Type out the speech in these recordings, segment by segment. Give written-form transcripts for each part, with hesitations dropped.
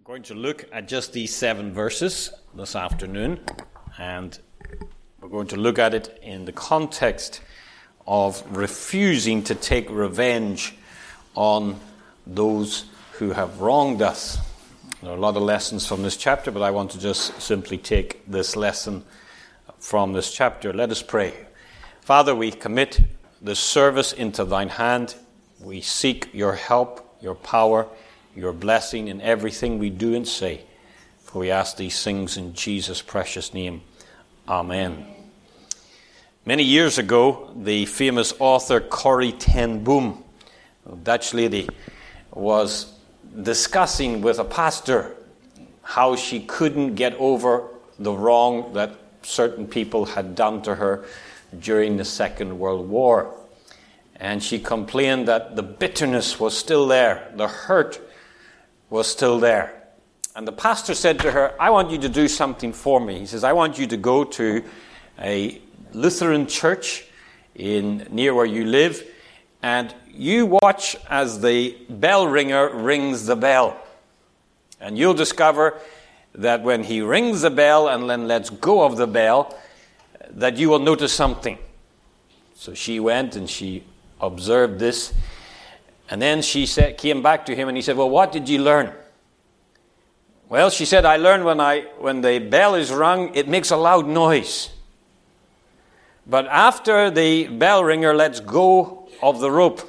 Going to look at just these 7 verses this afternoon, and we're going to look at it in the context of refusing to take revenge on those who have wronged us. There are a lot of lessons from this chapter, but I want to just simply take this lesson from this chapter. Let us pray. Father, we commit this service into thine hand. We seek your help, your power, your blessing in everything we do and say. For we ask these things in Jesus' precious name. Amen. Many years ago, the famous author Corrie ten Boom, a Dutch lady, was discussing with a pastor how she couldn't get over the wrong that certain people had done to her during the Second World War. And she complained that the bitterness was still there, the hurt was still there. And the pastor said to her, I want you to do something for me. He says, I want you to go to a Lutheran church near where you live, and you watch as the bell ringer rings the bell. And you'll discover that when he rings the bell and then lets go of the bell, that you will notice something. So she went and she observed this. And then she came back to him and he said, well, what did you learn? Well, she said, I learned when the bell is rung, it makes a loud noise. But after the bell ringer lets go of the rope,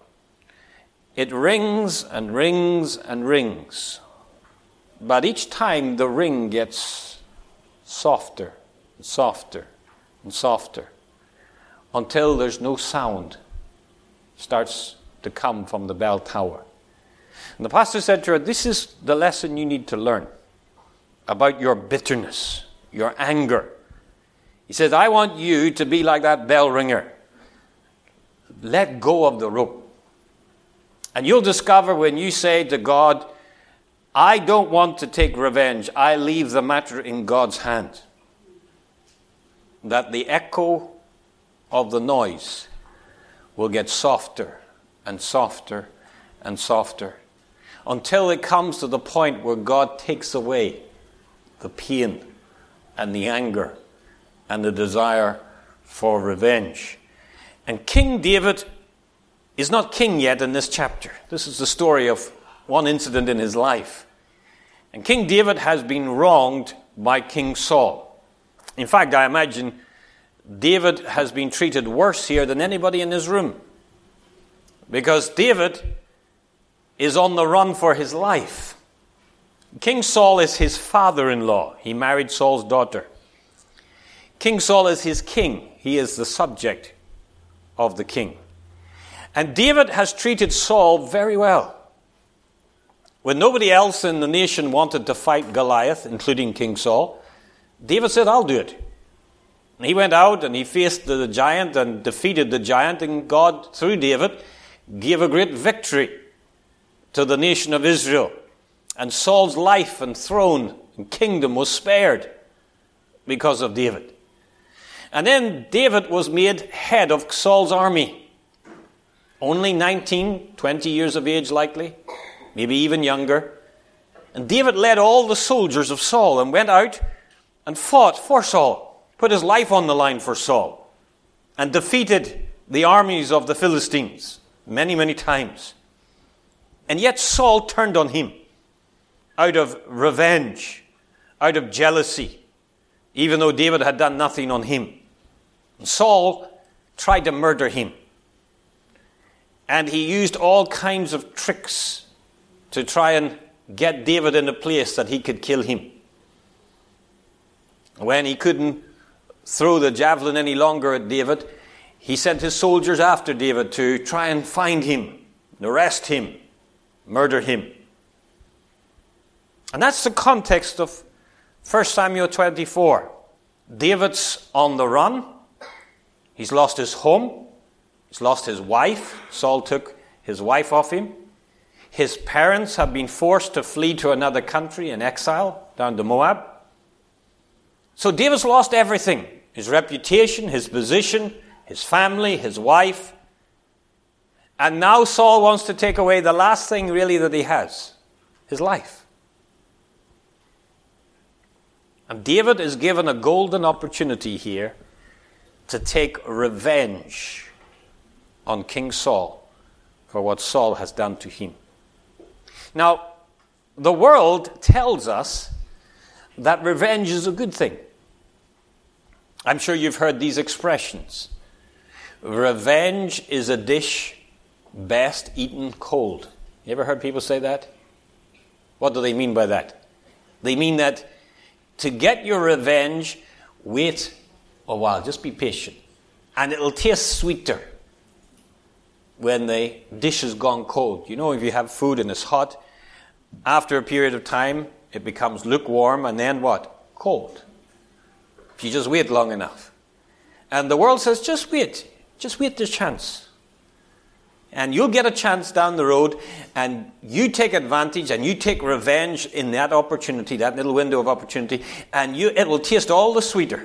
it rings and rings and rings. But each time the ring gets softer and softer and softer until there's no sound starts to come from the bell tower. And the pastor said to her, this is the lesson you need to learn about your bitterness, your anger. He says, I want you to be like that bell ringer. Let go of the rope. And you'll discover when you say to God, I don't want to take revenge, I leave the matter in God's hand, that the echo of the noise will get softer and softer and softer until it comes to the point where God takes away the pain and the anger and the desire for revenge. And King David is not king yet in this chapter. This is the story of one incident in his life. And King David has been wronged by King Saul. In fact, I imagine David has been treated worse here than anybody in this room. Because David is on the run for his life. King Saul is his father-in-law. He married Saul's daughter. King Saul is his king. He is the subject of the king. And David has treated Saul very well. When nobody else in the nation wanted to fight Goliath, including King Saul, David said, I'll do it. And he went out and he faced the giant and defeated the giant, and God, through David, gave a great victory to the nation of Israel. And Saul's life and throne and kingdom was spared because of David. And then David was made head of Saul's army. Only 19, 20 years of age likely, maybe even younger. And David led all the soldiers of Saul and went out and fought for Saul, put his life on the line for Saul, and defeated the armies of the Philistines many, many times. And yet Saul turned on him out of revenge, out of jealousy, even though David had done nothing on him. And Saul tried to murder him. And he used all kinds of tricks to try and get David in a place that he could kill him. When he couldn't throw the javelin any longer at David, he sent his soldiers after David to try and find him, arrest him, murder him. And that's the context of 1 Samuel 24. David's on the run. He's lost his home. He's lost his wife. Saul took his wife off him. His parents have been forced to flee to another country in exile, down to Moab. So David's lost everything. His reputation, his position, his family, his wife. And now Saul wants to take away the last thing really that he has, his life. And David is given a golden opportunity here to take revenge on King Saul for what Saul has done to him. Now, the world tells us that revenge is a good thing. I'm sure you've heard these expressions. Revenge is a dish best eaten cold. You ever heard people say that? What do they mean by that? They mean that to get your revenge, wait a while, just be patient. And it'll taste sweeter when the dish has gone cold. You know, if you have food and it's hot, after a period of time, it becomes lukewarm and then what? Cold. If you just wait long enough. And the world says, just wait the chance. And you'll get a chance down the road, and you take advantage and you take revenge in that opportunity, that little window of opportunity, and it will taste all the sweeter.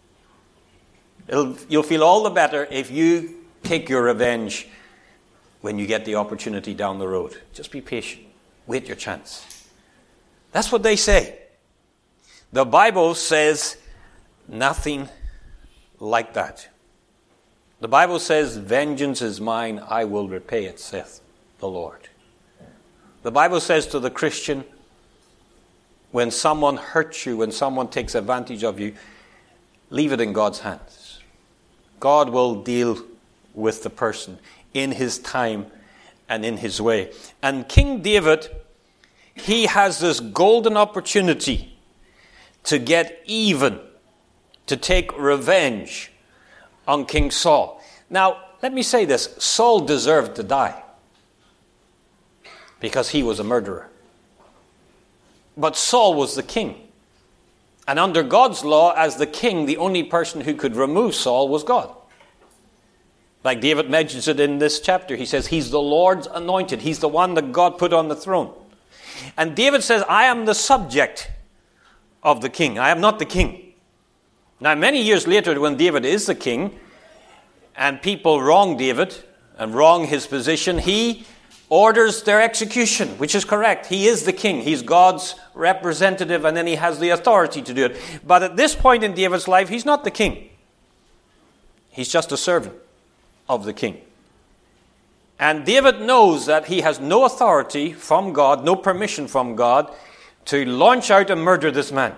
You'll feel all the better if you take your revenge when you get the opportunity down the road. Just be patient. Wait your chance. That's what they say. The Bible says nothing like that. The Bible says, vengeance is mine, I will repay it, saith the Lord. The Bible says to the Christian, when someone hurts you, when someone takes advantage of you, leave it in God's hands. God will deal with the person in his time and in his way. And King David, he has this golden opportunity to get even, to take revenge on King Saul. Now, let me say this. Saul deserved to die because he was a murderer. But Saul was the king. And under God's law, as the king, the only person who could remove Saul was God. Like David mentions it in this chapter. He says, he's the Lord's anointed. He's the one that God put on the throne. And David says, I am the subject of the king. I am not the king. Now, many years later, when David is the king, and people wrong David and wrong his position, he orders their execution, which is correct. He is the king. He's God's representative, and then he has the authority to do it. But at this point in David's life, he's not the king. He's just a servant of the king. And David knows that he has no authority from God, no permission from God, to launch out and murder this man.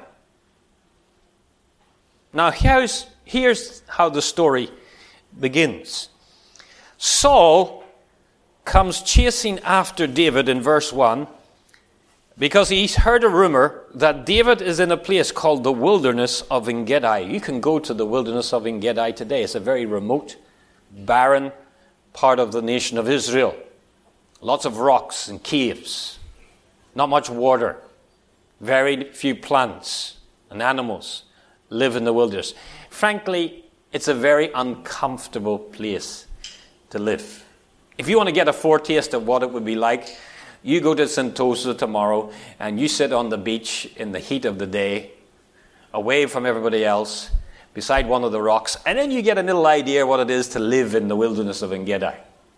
Now, here's how the story begins. Saul comes chasing after David in verse 1 because he's heard a rumor that David is in a place called the wilderness of En-gedi. You can go to the wilderness of En-gedi today. It's a very remote, barren part of the nation of Israel. Lots of rocks and caves. Not much water. Very few plants and animals live in the wilderness. Frankly, it's a very uncomfortable place to live. If you want to get a foretaste of what it would be like, you go to Sentosa tomorrow and you sit on the beach in the heat of the day, away from everybody else, beside one of the rocks, and then you get a little idea what it is to live in the wilderness of En-gedi.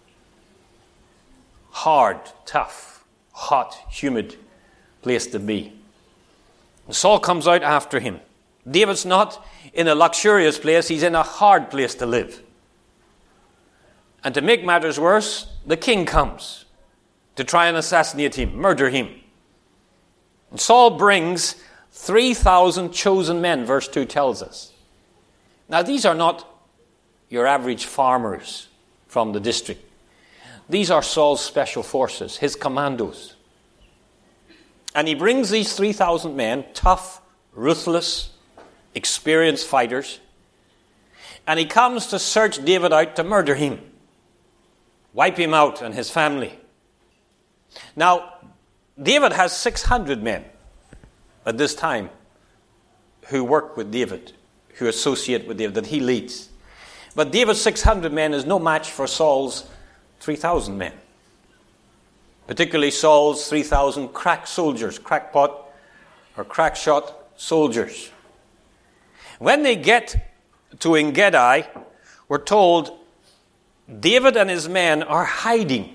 Hard, tough, hot, humid place to be. And Saul comes out after him. David's not in a luxurious place, he's in a hard place to live. And to make matters worse, the king comes to try and assassinate him, murder him. And Saul brings 3,000 chosen men, verse 2 tells us. Now, these are not your average farmers from the district. These are Saul's special forces, his commandos. And he brings these 3,000 men, tough, ruthless, experienced fighters, and he comes to search David out to murder him, wipe him out and his family. Now, David has 600 men at this time who work with David, who associate with David, that he leads. But David's 600 men is no match for Saul's 3,000 men. Particularly Saul's 3,000 crack soldiers, crackpot or crackshot soldiers. When they get to En-gedi, we're told David and his men are hiding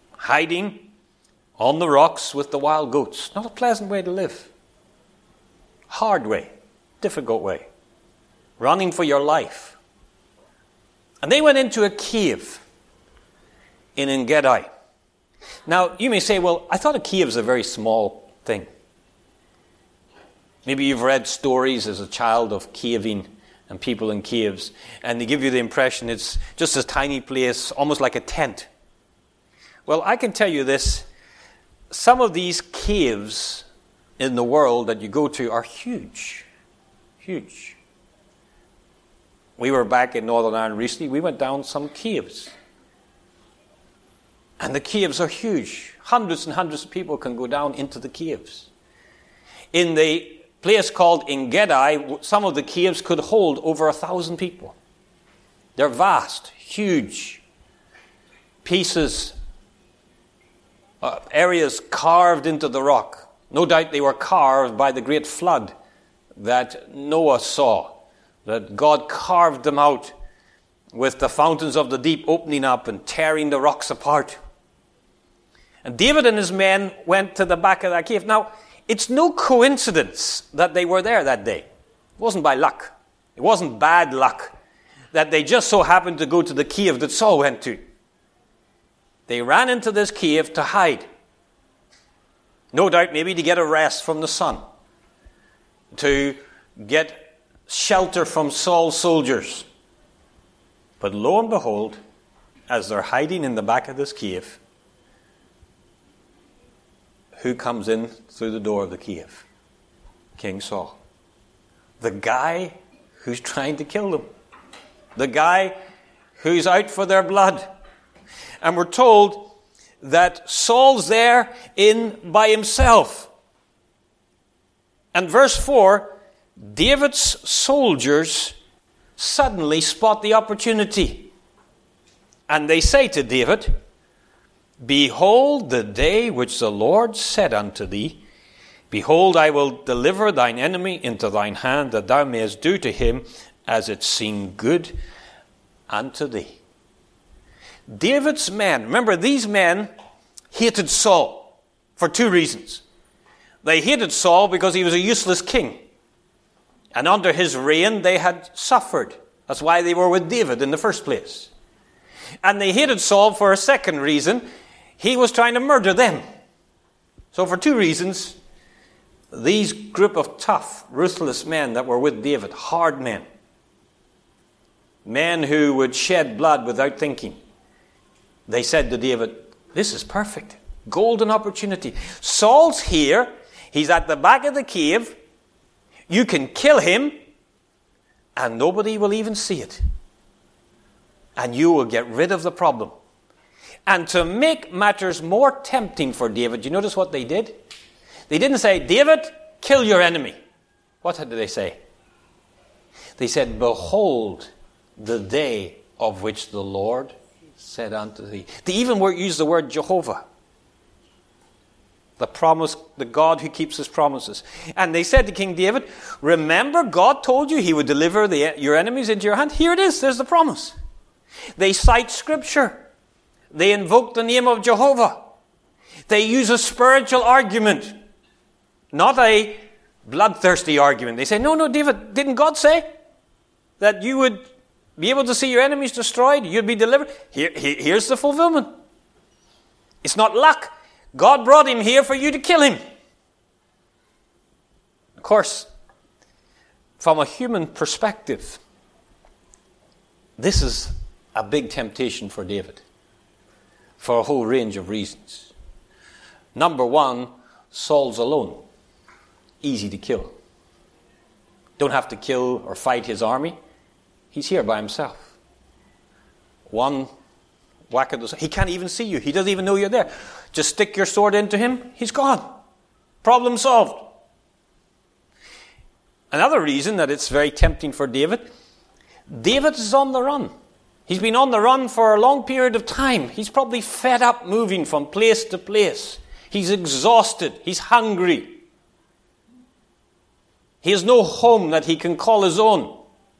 on the rocks with the wild goats. Not a pleasant way to live. hard way, difficult way, running for your life. And they went into a cave in En-gedi. Now, you may say, well, I thought a cave is a very small thing. Maybe you've read stories as a child of caving and people in caves, and they give you the impression it's just a tiny place, almost like a tent. Well, I can tell you this. Some of these caves in the world that you go to are huge. Huge. We were back in Northern Ireland recently. We went down some caves. And the caves are huge. Hundreds and hundreds of people can go down into the caves. In the place called En-gedi, some of the caves could hold over 1,000 people. They're vast, huge pieces, areas carved into the rock. No doubt they were carved by the great flood that Noah saw, that God carved them out with the fountains of the deep opening up and tearing the rocks apart. And David and his men went to the back of that cave. Now, it's no coincidence that they were there that day. It wasn't by luck. It wasn't bad luck that they just so happened to go to the cave that Saul went to. They ran into this cave to hide. No doubt maybe to get a rest from the sun, to get shelter from Saul's soldiers. But lo and behold, as they're hiding in the back of this cave, who comes in through the door of the cave? King Saul. The guy who's trying to kill them. The guy who's out for their blood. And we're told that Saul's there by himself. And verse 4, David's soldiers suddenly spot the opportunity. And they say to David, "Behold the day which the Lord said unto thee, Behold, I will deliver thine enemy into thine hand, that thou mayest do to him as it seemed good unto thee." David's men, remember these men hated Saul for two reasons. They hated Saul because he was a useless king. And under his reign they had suffered. That's why they were with David in the first place. And they hated Saul for a second reason. He was trying to murder them. So for two reasons, these group of tough, ruthless men that were with David, hard men, men who would shed blood without thinking, they said to David, "This is perfect. Golden opportunity. Saul's here. He's at the back of the cave. You can kill him, and nobody will even see it. And you will get rid of the problem." And to make matters more tempting for David, you notice what they did? They didn't say, "David, kill your enemy." What did they say? They said, "Behold the day of which the Lord said unto thee." They even use the word Jehovah. The promise, the God who keeps his promises. And they said to King David, "Remember, God told you he would deliver your enemies into your hand. Here it is, there's the promise." They cite scripture. They invoke the name of Jehovah. They use a spiritual argument, not a bloodthirsty argument. They say, no, David, didn't God say that you would be able to see your enemies destroyed? You'd be delivered. Here's the fulfillment. It's not luck. God brought him here for you to kill him. Of course, from a human perspective, this is a big temptation for David for a whole range of reasons. Number one, Saul's alone. Easy to kill. Don't have to kill or fight his army. He's here by himself. One whack of the sword. He can't even see you. He doesn't even know you're there. Just stick your sword into him. He's gone. Problem solved. Another reason that it's very tempting for David, David is on the run. He's been on the run for a long period of time. He's probably fed up moving from place to place. He's exhausted. He's hungry. He has no home that he can call his own.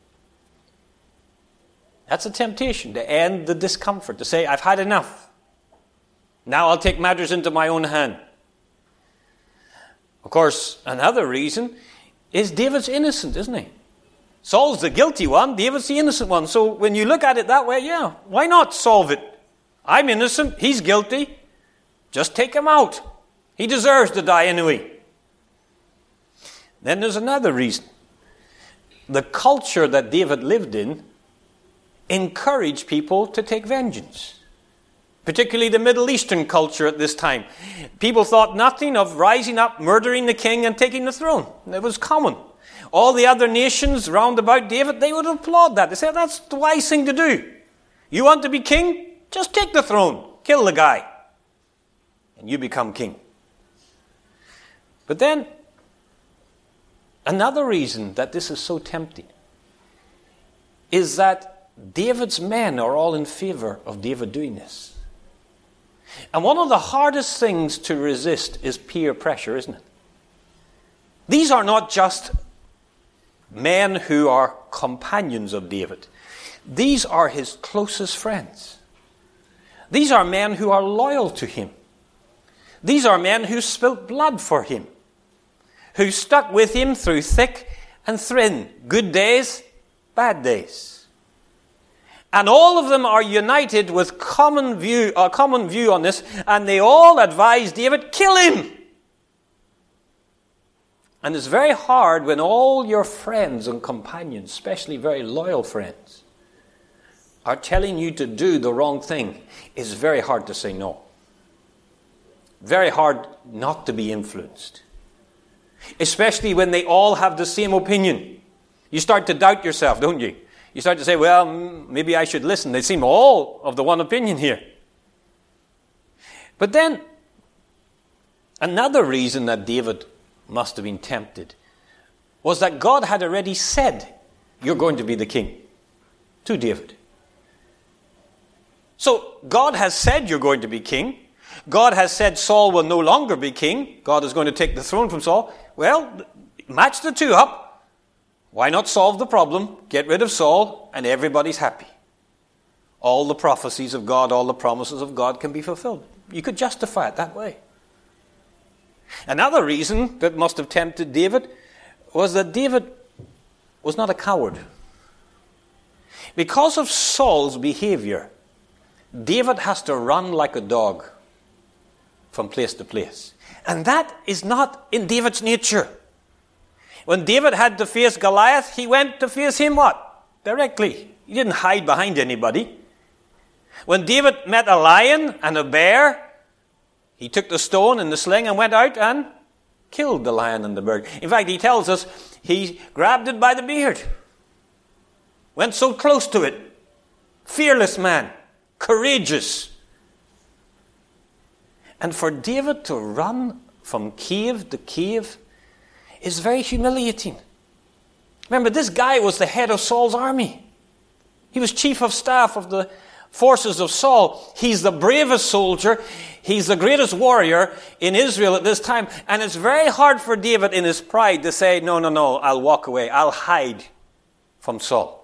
That's a temptation to end the discomfort, to say, "I've had enough. Now I'll take matters into my own hand." Of course, another reason is David's innocent, isn't he? Saul's the guilty one, David's the innocent one. So when you look at it that way, yeah, why not solve it? I'm innocent, he's guilty. Just take him out. He deserves to die anyway. Then there's another reason. The culture that David lived in encouraged people to take vengeance. Particularly the Middle Eastern culture at this time. People thought nothing of rising up, murdering the king and taking the throne. It was common. All the other nations round about David, they would applaud that. They said, that's the wise thing to do. You want to be king? Just take the throne. Kill the guy. And you become king. But then, another reason that this is so tempting is that David's men are all in favor of David doing this. And one of the hardest things to resist is peer pressure, isn't it? These are not just men who are companions of David. These are his closest friends. These are men who are loyal to him. These are men who spilt blood for him, who stuck with him through thick and thin, good days, bad days. And all of them are united with a common view on this, and they all advise David, kill him. And it's very hard when all your friends and companions, especially very loyal friends, are telling you to do the wrong thing. It's very hard to say no. Very hard not to be influenced. Especially when they all have the same opinion. You start to doubt yourself, don't you? You start to say, well, maybe I should listen. They seem all of the one opinion here. But then, another reason that David must have been tempted was that God had already said, you're going to be the king, to David. So, God has said you're going to be king. God has said Saul will no longer be king. God is going to take the throne from Saul. Well, match the two up. Why not solve the problem, get rid of Saul, and everybody's happy? All the prophecies of God, all the promises of God can be fulfilled. You could justify it that way. Another reason that must have tempted David was that David was not a coward. Because of Saul's behavior, David has to run like a dog from place to place. And that is not in David's nature. When David had to face Goliath, he went to face him what? Directly. He didn't hide behind anybody. When David met a lion and a bear, he took the stone and the sling and went out and killed the lion and the bear. In fact, he tells us he grabbed it by the beard. Went so close to it. Fearless man. Courageous. And for David to run from cave to cave is very humiliating. Remember, this guy was the head of Saul's army. He was chief of staff of the forces of Saul. He's the bravest soldier. He's the greatest warrior in Israel at this time. And it's very hard for David in his pride to say, no, I'll walk away. I'll hide from Saul.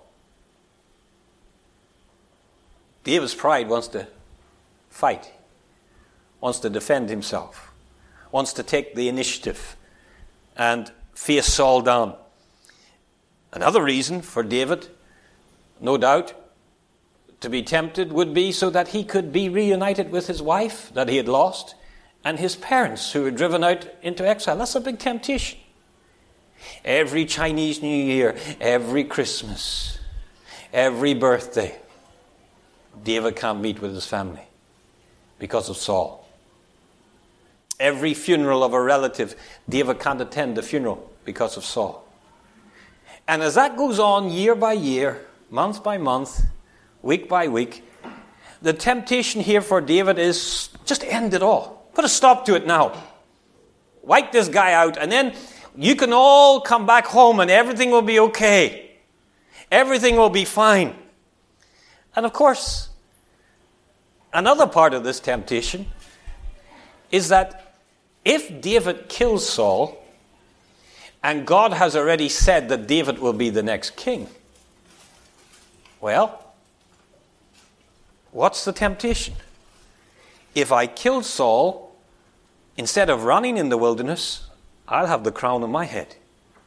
David's pride wants to fight, wants to defend himself, wants to take the initiative and face Saul down. Another reason for David, no doubt, to be tempted would be so that he could be reunited with his wife that he had lost and his parents who were driven out into exile. That's a big temptation. Every Chinese New Year, every Christmas, every birthday, David can't meet with his family because of Saul. Every funeral of a relative, David can't attend the funeral because of Saul. And as that goes on year by year, month by month, week by week, the temptation here for David is just end it all. Put a stop to it now. Wipe this guy out, and then you can all come back home and everything will be okay. Everything will be fine. And of course, another part of this temptation is that if David kills Saul, and God has already said that David will be the next king, well, what's the temptation? If I kill Saul, instead of running in the wilderness, I'll have the crown on my head.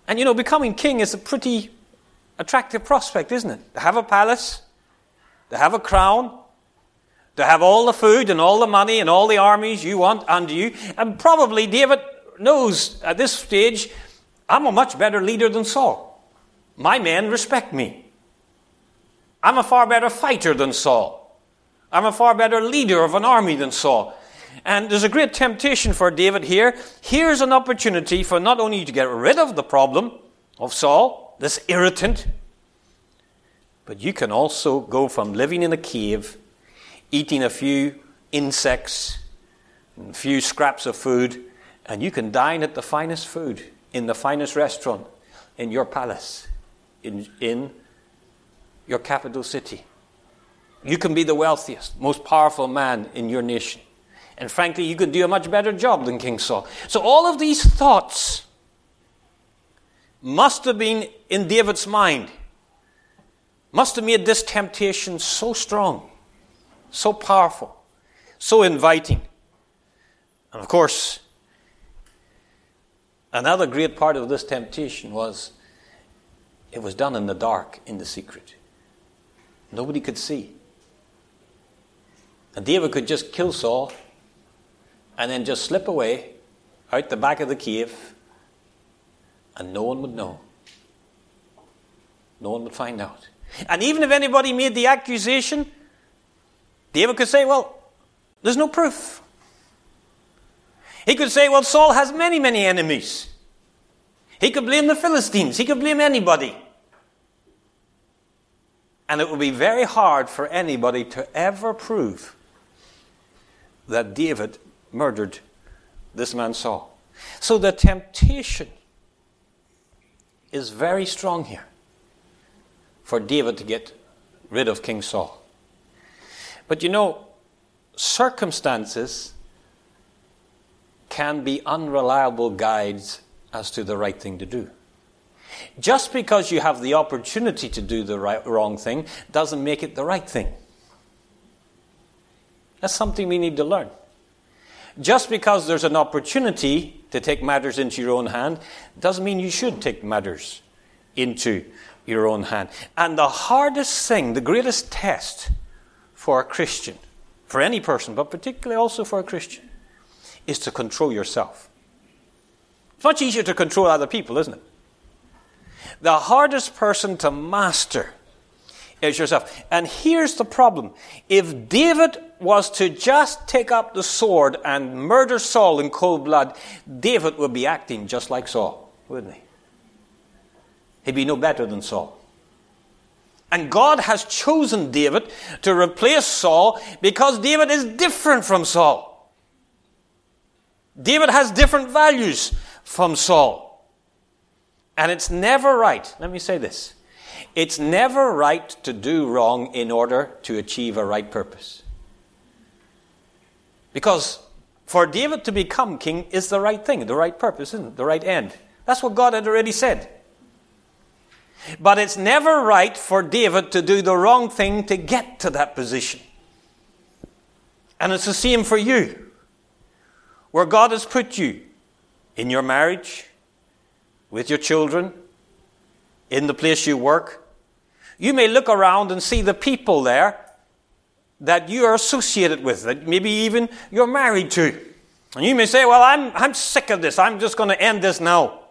And becoming king is a pretty attractive prospect, isn't it? To have a palace, to have a crown, to have all the food and all the money and all the armies you want under you. And probably David knows at this stage, I'm a much better leader than Saul. My men respect me. I'm a far better fighter than Saul. I'm a far better leader of an army than Saul. And there's a great temptation for David here. Here's an opportunity for not only to get rid of the problem of Saul, this irritant, but you can also go from living in a cave, eating a few insects, and a few scraps of food, and you can dine at the finest food, in the finest restaurant, in your palace, in your capital city. You can be the wealthiest, most powerful man in your nation. And frankly, you could do a much better job than King Saul. So all of these thoughts must have been in David's mind. Must have made this temptation so strong, so powerful, so inviting. And of course, another great part of this temptation was it was done in the dark, in the secret. Nobody could see. And David could just kill Saul and then just slip away out the back of the cave, and no one would know. No one would find out. And even if anybody made the accusation, David could say, well, there's no proof. He could say, well, Saul has many, many enemies. He could blame the Philistines. He could blame anybody. And it would be very hard for anybody to ever prove that David murdered this man Saul. So the temptation is very strong here for David to get rid of King Saul. But circumstances can be unreliable guides as to the right thing to do. Just because you have the opportunity to do the wrong thing doesn't make it the right thing. That's something we need to learn. Just because there's an opportunity to take matters into your own hand doesn't mean you should take matters into your own hand. And the hardest thing, the greatest test for a Christian, for any person, but particularly also for a Christian, is to control yourself. It's much easier to control other people, isn't it? The hardest person to master is yourself. And here's the problem. If David was to just take up the sword and murder Saul in cold blood, David would be acting just like Saul, wouldn't he? He'd be no better than Saul. And God has chosen David to replace Saul because David is different from Saul. David has different values from Saul. And it's never right, let me say this, it's never right to do wrong in order to achieve a right purpose. Because for David to become king is the right thing, the right purpose, isn't it? The right end. That's what God had already said. But it's never right for David to do the wrong thing to get to that position. And it's the same for you. Where God has put you in your marriage, with your children, in the place you work, you may look around and see the people there that you are associated with, that maybe even you're married to. And you may say, well, I'm sick of this. I'm just going to end this now.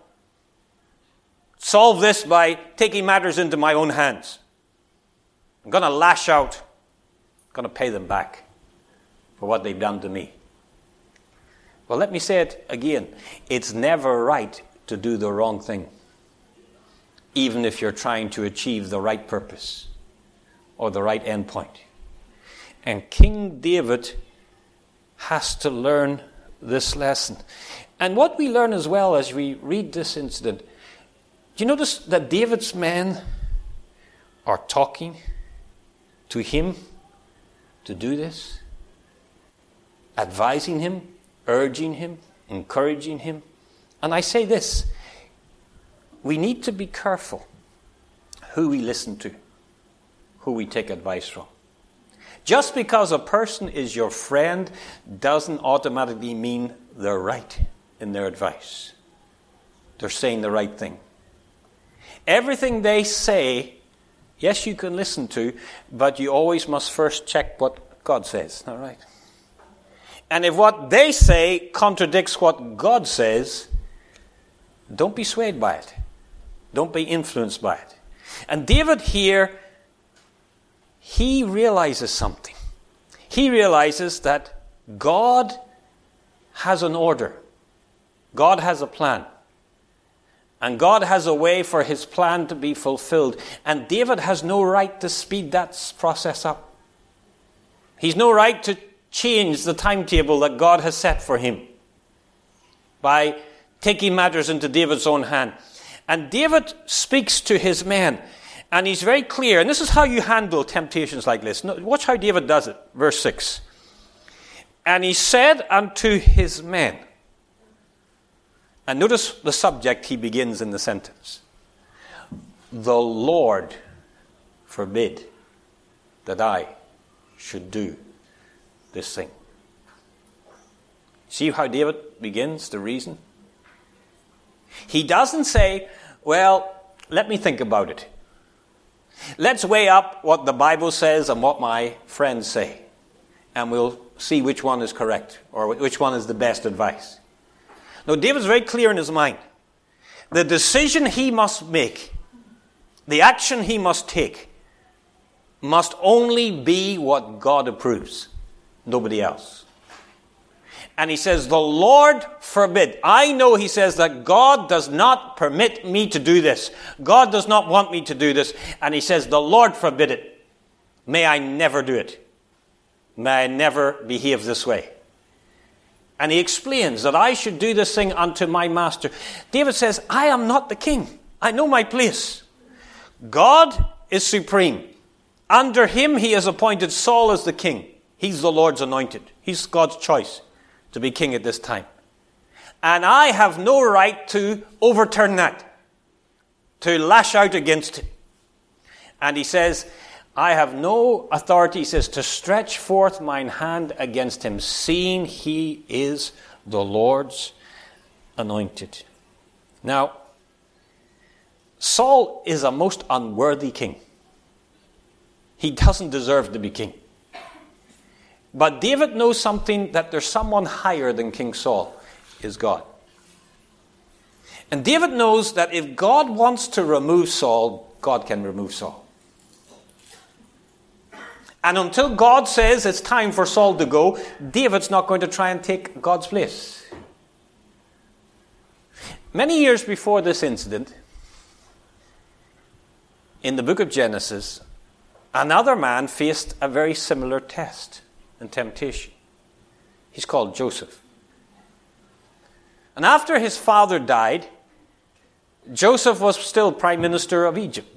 Solve this by taking matters into my own hands. I'm going to lash out. I'm going to pay them back for what they've done to me. Well, let me say it again. It's never right to do the wrong thing, even if you're trying to achieve the right purpose or the right end point. And King David has to learn this lesson. And what we learn as well as we read this incident, do you notice that David's men are talking to him to do this? Advising him, urging him, encouraging him. And I say this, we need to be careful who we listen to, who we take advice from. Just because a person is your friend doesn't automatically mean they're right in their advice. They're saying the right thing. Everything they say, yes, you can listen to, but you always must first check what God says. All right? And if what they say contradicts what God says, don't be swayed by it. Don't be influenced by it. And David here, he realizes something. He realizes that God has an order. God has a plan. And God has a way for his plan to be fulfilled. And David has no right to speed that process up. He's no right to change the timetable that God has set for him by taking matters into David's own hand. And David speaks to his men, and he's very clear. And this is how you handle temptations like this. Watch how David does it. Verse 6. And he said unto his men, and notice the subject he begins in the sentence. The Lord forbid that I should do this thing. See how David begins to reason? He doesn't say, well, let me think about it. Let's weigh up what the Bible says and what my friends say. And we'll see which one is correct or which one is the best advice. No, David's very clear in his mind. The decision he must make, the action he must take, must only be what God approves. Nobody else. And he says, the Lord forbid. I know, he says, that God does not permit me to do this. God does not want me to do this. And he says, the Lord forbid it. May I never do it. May I never behave this way. And he explains that I should do this thing unto my master. David says, I am not the king. I know my place. God is supreme. Under him he has appointed Saul as the king. He's the Lord's anointed. He's God's choice to be king at this time. And I have no right to overturn that, to lash out against it. And he says, I have no authority, he says, to stretch forth mine hand against him, seeing he is the Lord's anointed. Now, Saul is a most unworthy king. He doesn't deserve to be king. But David knows something, that there's someone higher than King Saul, is God. And David knows that if God wants to remove Saul, God can remove Saul. And until God says it's time for Saul to go, David's not going to try and take God's place. Many years before this incident, in the book of Genesis, another man faced a very similar test and temptation. He's called Joseph. And after his father died, Joseph was still prime minister of Egypt,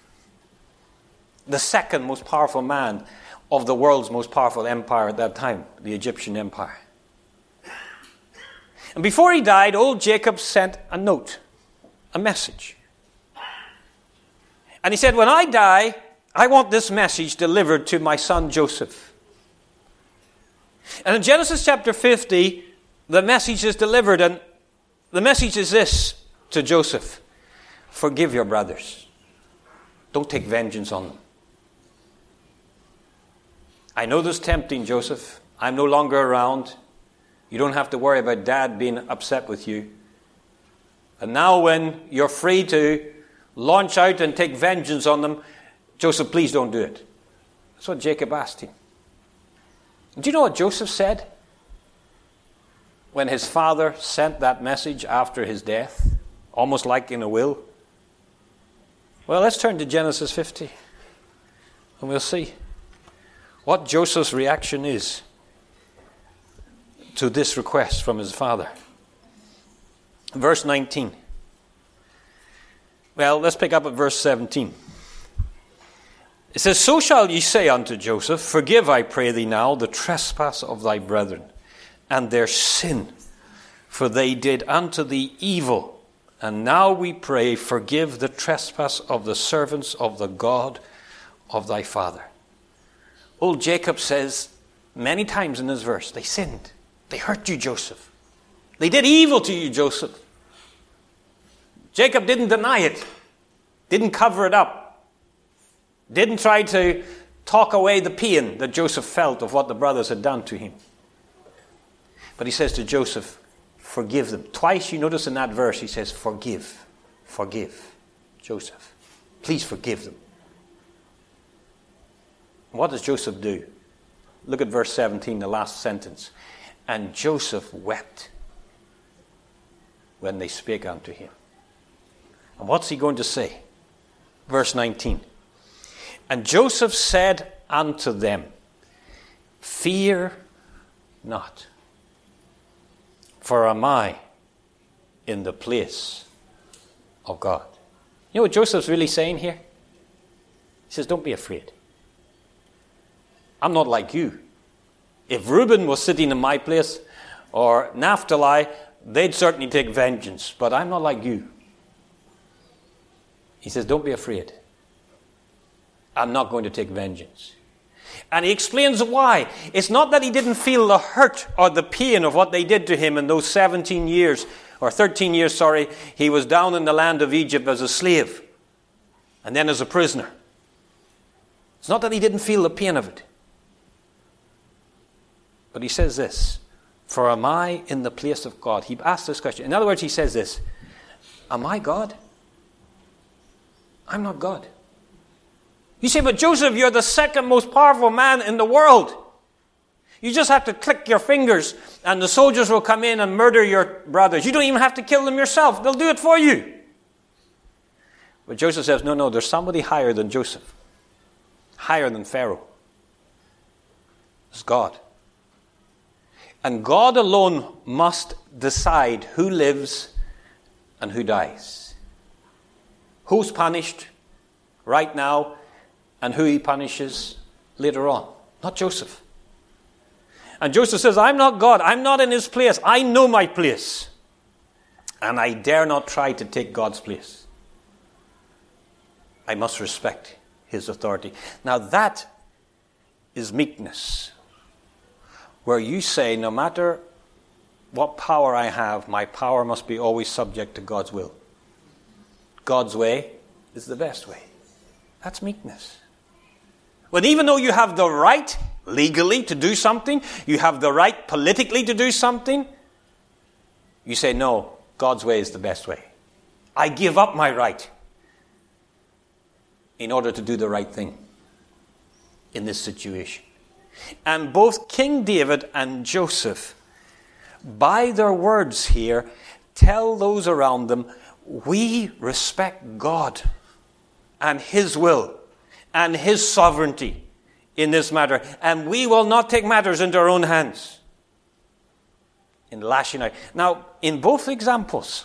the second most powerful man of the world's most powerful empire at that time, the Egyptian Empire. And before he died, old Jacob sent a note, a message. And he said, when I die, I want this message delivered to my son Joseph. And in Genesis chapter 50, the message is delivered, and the message is this to Joseph: forgive your brothers. Don't take vengeance on them. I know this is tempting, Joseph. I'm no longer around. You don't have to worry about Dad being upset with you. And now when you're free to launch out and take vengeance on them, Joseph, please don't do it. That's what Jacob asked him. Do you know what Joseph said when his father sent that message after his death, almost like in a will? Well, let's turn to Genesis 50, and we'll see what Joseph's reaction is to this request from his father. Verse 19. Well, let's pick up at verse 17. It says, so shall ye say unto Joseph, forgive, I pray thee now, the trespass of thy brethren, and their sin, for they did unto thee evil. And now we pray, forgive the trespass of the servants of the God of thy father. Old Jacob says many times in this verse, they sinned. They hurt you, Joseph. They did evil to you, Joseph. Jacob didn't deny it. Didn't cover it up. Didn't try to talk away the pain that Joseph felt of what the brothers had done to him. But he says to Joseph, forgive them. Twice you notice in that verse he says, forgive. Forgive. Joseph, please forgive them. What does Joseph do? Look at verse 17, the last sentence. And Joseph wept when they spake unto him. And what's he going to say? Verse 19. And Joseph said unto them, fear not, for am I in the place of God. You know what Joseph's really saying here? He says, don't be afraid. I'm not like you. If Reuben was sitting in my place, or Naphtali, they'd certainly take vengeance, but I'm not like you. He says, don't be afraid. I'm not going to take vengeance. And he explains why. It's not that he didn't feel the hurt or the pain of what they did to him in those 13 years, he was down in the land of Egypt as a slave and then as a prisoner. It's not that he didn't feel the pain of it. But he says this, for am I in the place of God? He asked this question. In other words, he says this, am I God? I'm not God. You say, but Joseph, you're the second most powerful man in the world. You just have to click your fingers and the soldiers will come in and murder your brothers. You don't even have to kill them yourself. They'll do it for you. But Joseph says, no, there's somebody higher than Joseph. Higher than Pharaoh. It's God. And God alone must decide who lives and who dies. Who's punished right now and who he punishes later on. Not Joseph. And Joseph says, I'm not God. I'm not in his place. I know my place. And I dare not try to take God's place. I must respect his authority. Now that is meekness. Where you say, no matter what power I have, my power must be always subject to God's will. God's way is the best way. That's meekness. When even though you have the right legally to do something, you have the right politically to do something, you say, no, God's way is the best way. I give up my right in order to do the right thing in this situation. And both King David and Joseph, by their words here, tell those around them, we respect God and his will and his sovereignty in this matter. And we will not take matters into our own hands in lashing out. Now, in both examples,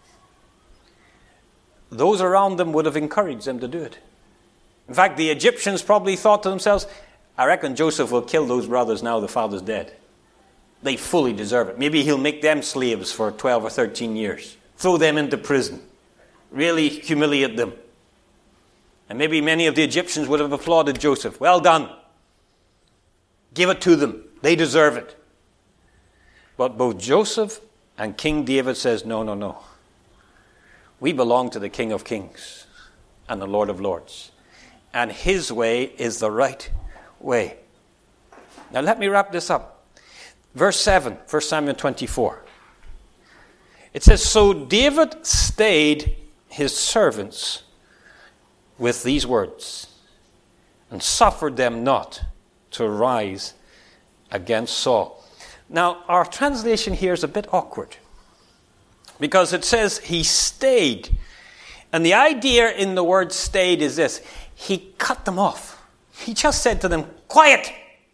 those around them would have encouraged them to do it. In fact, the Egyptians probably thought to themselves, I reckon Joseph will kill those brothers now the father's dead. They fully deserve it. Maybe he'll make them slaves for 12 or 13 years. Throw them into prison. Really humiliate them. And maybe many of the Egyptians would have applauded Joseph. Well done. Give it to them. They deserve it. But both Joseph and King David says, no. We belong to the King of Kings and the Lord of Lords. And his way is the right way. Now let me wrap this up. Verse 7, 1 Samuel 24. It says, so David stayed his servants with these words, and suffered them not to rise against Saul. Now, our translation here is a bit awkward, because it says he stayed. And the idea in the word stayed is this: he cut them off. He just said to them, quiet!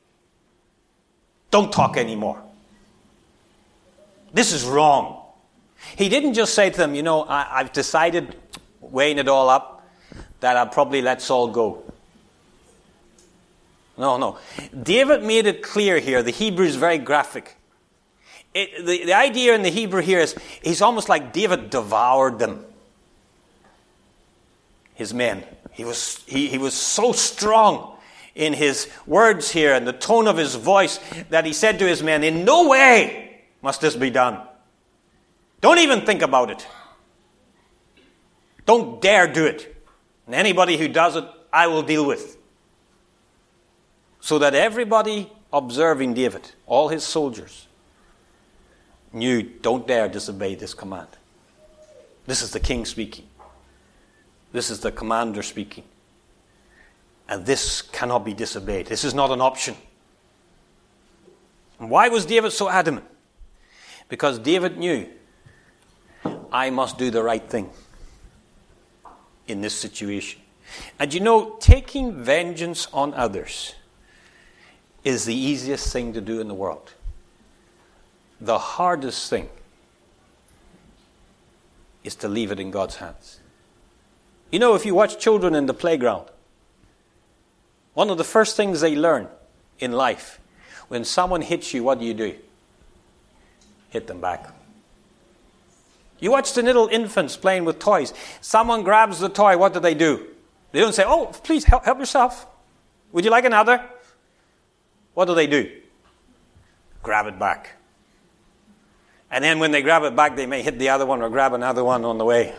Don't talk anymore. This is wrong. He didn't just say to them, I've decided, weighing it all up, that I'll probably let Saul go. No. David made it clear here. The Hebrew is very graphic. The idea in the Hebrew here is, he's almost like David devoured them. His men. He was so strong in his words here and the tone of his voice that he said to his men, in no way must this be done. Don't even think about it. Don't dare do it. And anybody who does it, I will deal with. So that everybody observing David, all his soldiers, knew, don't dare disobey this command. This is the king speaking. This is the commander speaking. And this cannot be disobeyed. This is not an option. And why was David so adamant? Because David knew, I must do the right thing in this situation. And you know, taking vengeance on others is the easiest thing to do in the world. The hardest thing is to leave it in God's hands. You know, if you watch children in the playground, one of the first things they learn in life, when someone hits you, what do? Hit them back. You watch the little infants playing with toys. Someone grabs the toy, what do? They don't say, oh, please help yourself. Would you like another? What do? Grab it back. And then when they grab it back, they may hit the other one or grab another one on the way.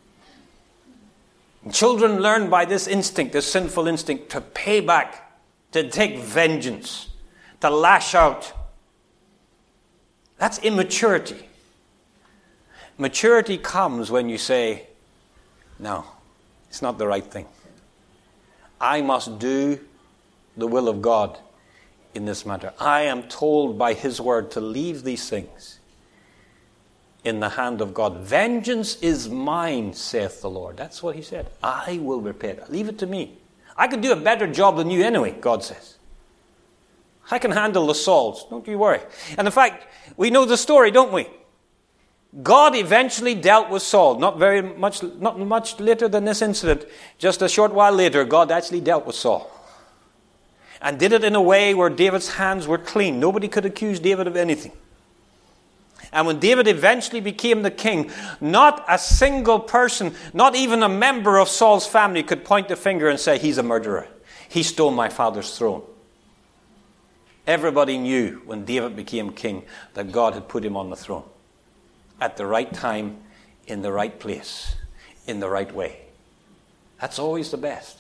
And children learn by this instinct, this sinful instinct, to pay back, to take vengeance, to lash out. That's immaturity. Maturity comes when you say, no, it's not the right thing. I must do the will of God in this matter. I am told by His word to leave these things in the hand of God. Vengeance is mine, saith the Lord. That's what He said. I will repay it. Leave it to me. I could do a better job than you anyway, God says. I can handle the Sauls. Don't you worry. And in fact, we know the story, don't we? God eventually dealt with Saul. Not much later than this incident. Just a short while later, God actually dealt with Saul. And did it in a way where David's hands were clean. Nobody could accuse David of anything. And when David eventually became the king, not a single person, not even a member of Saul's family could point the finger and say, he's a murderer. He stole my father's throne. Everybody knew when David became king that God had put him on the throne. At the right time, in the right place, in the right way. That's always the best.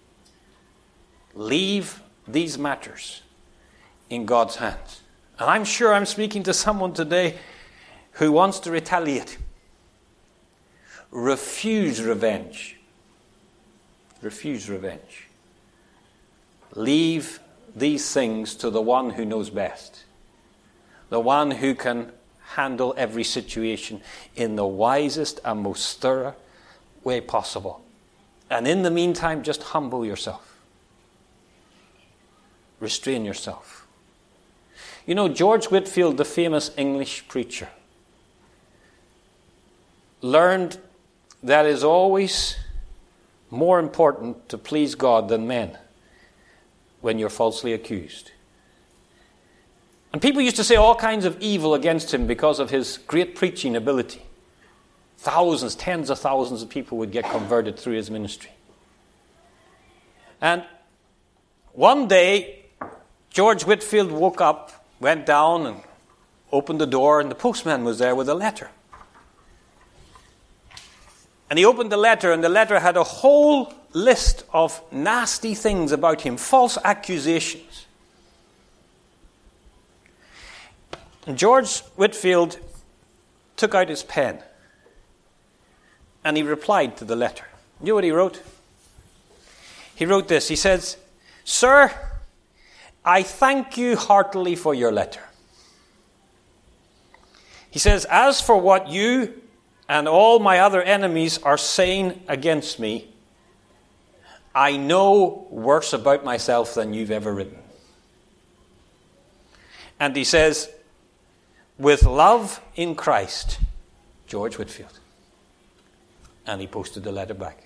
Leave these matters in God's hands. And I'm sure I'm speaking to someone today who wants to retaliate. Refuse revenge. Refuse revenge. Leave these things to the one who knows best. The one who can handle every situation in the wisest and most thorough way possible. And in the meantime, just humble yourself. Restrain yourself. You know, George Whitefield, the famous English preacher, learned that it is always more important to please God than men when you're falsely accused. And people used to say all kinds of evil against him because of his great preaching ability. Thousands, tens of thousands of people would get converted through his ministry. And one day, George Whitefield woke up, went down and opened the door, and the postman was there with a letter. And he opened the letter, and the letter had a whole list of nasty things about him, false accusations. And George Whitefield took out his pen and he replied to the letter. You know what he wrote? He wrote this. He says, "Sir, I thank you heartily for your letter." He says, "As for what you and all my other enemies are saying against me, I know worse about myself than you've ever written." And he says, "With love in Christ, George Whitefield." And he posted the letter back.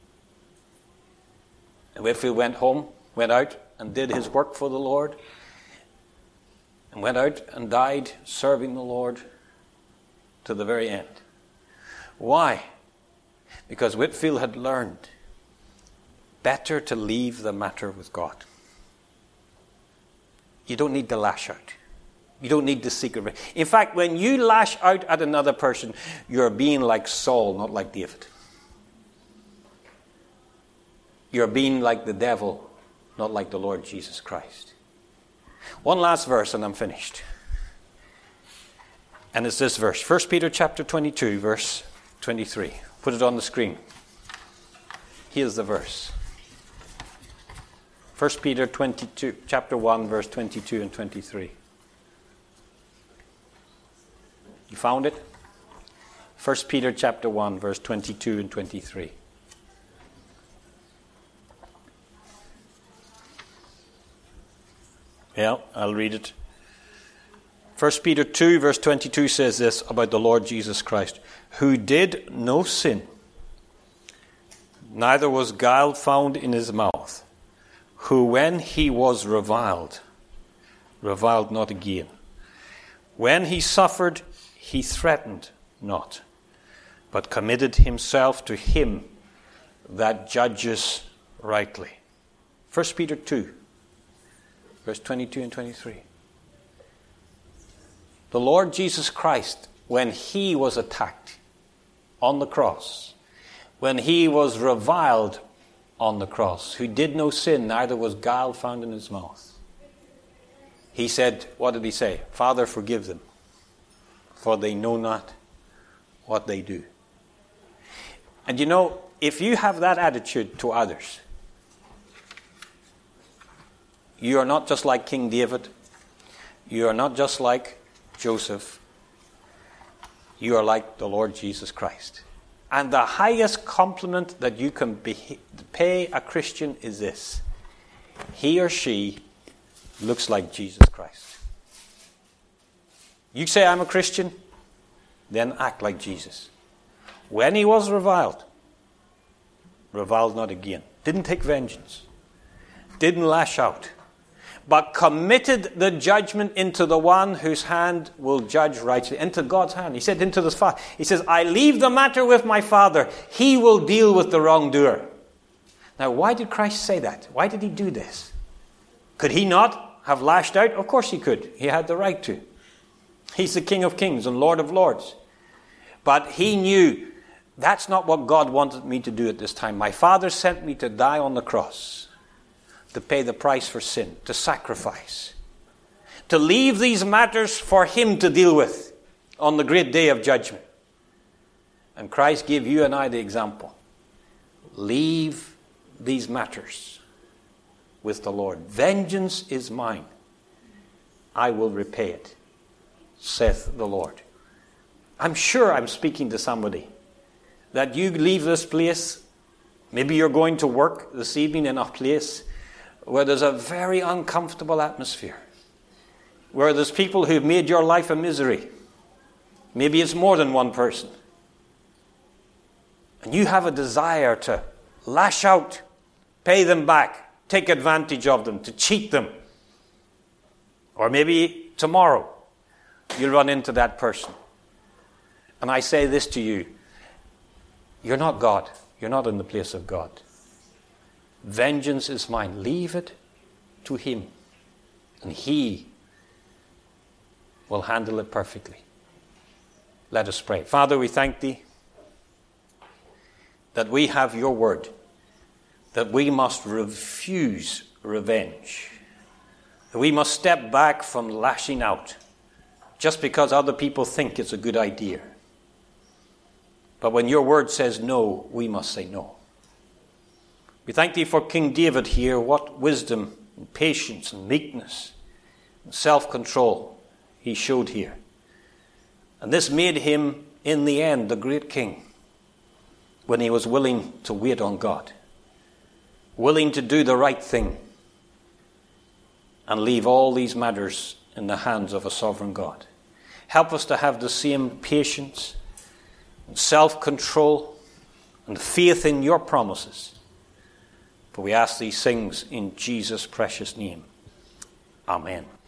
And Whitefield went home, went out and did his work for the Lord, and went out and died serving the Lord to the very end. Why? Because Whitefield had learned better to leave the matter with God. You don't need to lash out. You don't need to seek revenge. In fact, when you lash out at another person, you're being like Saul, not like David. you're being like the devil, not like the Lord Jesus Christ. One last verse and I'm finished. And it's this verse, 1 Peter chapter 22, verse 23. Put it on the screen. Here's the verse. 1 Peter chapter 1, verse 22 and 23. You found it? 1 Peter chapter 1, verse 22 and 23. Yeah, I'll read it. 1 Peter 2, verse 22 says this about the Lord Jesus Christ, who did no sin, neither was guile found in his mouth, who when he was reviled not again. When he suffered, he threatened not, but committed himself to him that judges rightly. 1 Peter 2, verse 22 and 23. The Lord Jesus Christ, when he was attacked on the cross, when he was reviled on the cross, who did no sin, neither was guile found in his mouth. He said, what did he say? Father, forgive them, for they know not what they do. And you know, if you have that attitude to others, you are not just like King David. You are not just like Joseph. You are like the Lord Jesus Christ. And the highest compliment that you can pay a Christian is this: he or she looks like Jesus Christ. You say, I'm a Christian, then act like Jesus. When he was reviled not again. Didn't take vengeance. Didn't lash out. But committed the judgment into the one whose hand will judge righteously. Into God's hand. He said, into the Father. He says, I leave the matter with my Father. He will deal with the wrongdoer. Now, why did Christ say that? Why did he do this? Could he not have lashed out? Of course he could. He had the right to. He's the King of Kings and Lord of Lords. But he knew, that's not what God wanted me to do at this time. My Father sent me to die on the cross, to pay the price for sin, to sacrifice, to leave these matters for him to deal with on the great day of judgment. And Christ gave you and I the example. Leave these matters with the Lord. Vengeance is mine. I will repay it, saith the Lord. I'm sure I'm speaking to somebody that you leave this place. Maybe you're going to work this evening in a place where there's a very uncomfortable atmosphere, where there's people who've made your life a misery. Maybe it's more than one person. And you have a desire to lash out, pay them back, take advantage of them, to cheat them. Or maybe tomorrow you'll run into that person. And I say this to you: you're not God. You're not in the place of God. Vengeance is mine. Leave it to him, and he will handle it perfectly. Let us pray. Father, we thank thee that we have your word, that we must refuse revenge, that we must step back from lashing out just because other people think it's a good idea. But when your word says no, we must say no. We thank thee for King David here, what wisdom and patience and meekness and self-control he showed here. And this made him, in the end, the great king, when he was willing to wait on God, willing to do the right thing, and leave all these matters in the hands of a sovereign God. Help us to have the same patience and self-control and faith in your promises. For we ask these things in Jesus' precious name. Amen.